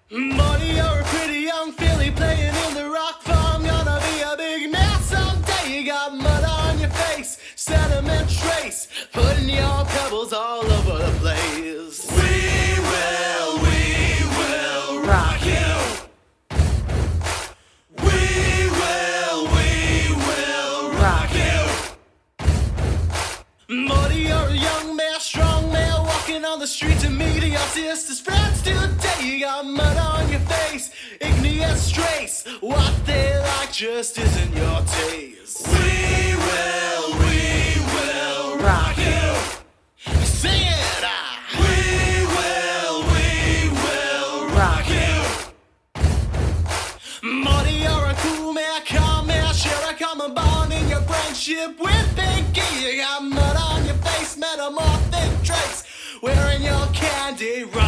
Buddy, you're a pretty young filly playing in the rock farm. Gonna be a big man someday. You got mud on your face, sediment trace, putting your pebbles all over the place. We will rock you. We will rock you. Buddy, you're a young man, strong man, walking on the street to meet your sister's friends today. You got mud on your face, igneous trace. What they like just isn't your taste. We will rock you. Sing it! We will rock you. Buddy, you're a cool man, calm man, share a common bond in your friendship with Pinky. You got mud on your face, metamorphic trace, wearing your candy rug.